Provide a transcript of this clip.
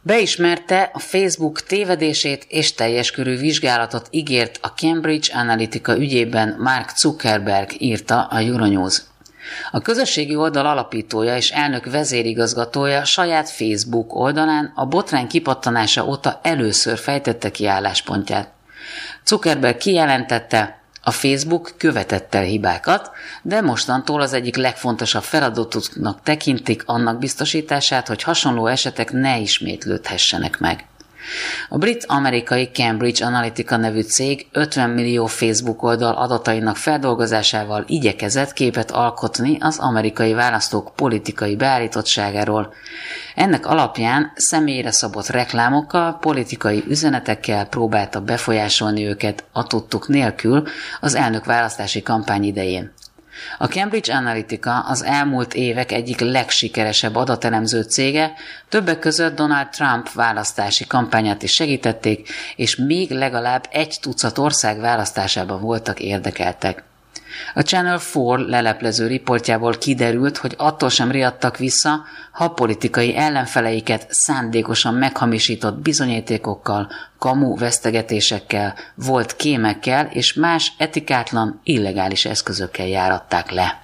Beismerte, a Facebook tévedését és teljes körű vizsgálatot ígért a Cambridge Analytica ügyében Mark Zuckerberg, írta a Euronews. A közösségi oldal alapítója és elnök vezérigazgatója saját Facebook oldalán a botrány kipattanása óta először fejtette ki álláspontját. Zuckerberg kijelentette, a Facebook követett el hibákat, de mostantól az egyik legfontosabb feladatoknak tekintik annak biztosítását, hogy hasonló esetek ne ismétlődhessenek meg. A brit-amerikai Cambridge Analytica nevű cég 50 millió Facebook oldal adatainak feldolgozásával igyekezett képet alkotni az amerikai választók politikai beállítottságáról. Ennek alapján személyre szabott reklámokkal, politikai üzenetekkel próbálta befolyásolni őket a tudtuk nélkül az elnökválasztási kampány idején. A Cambridge Analytica az elmúlt évek egyik legsikeresebb adatelemző cége, többek között Donald Trump választási kampányát is segítették, és még legalább 100 ország választásában voltak érdekeltek. A Channel 4 leleplező riportjából kiderült, hogy attól sem riadtak vissza, ha politikai ellenfeleiket szándékosan meghamisított bizonyítékokkal, kamu vesztegetésekkel, volt kémekkel és más etikátlan, illegális eszközökkel járatták le.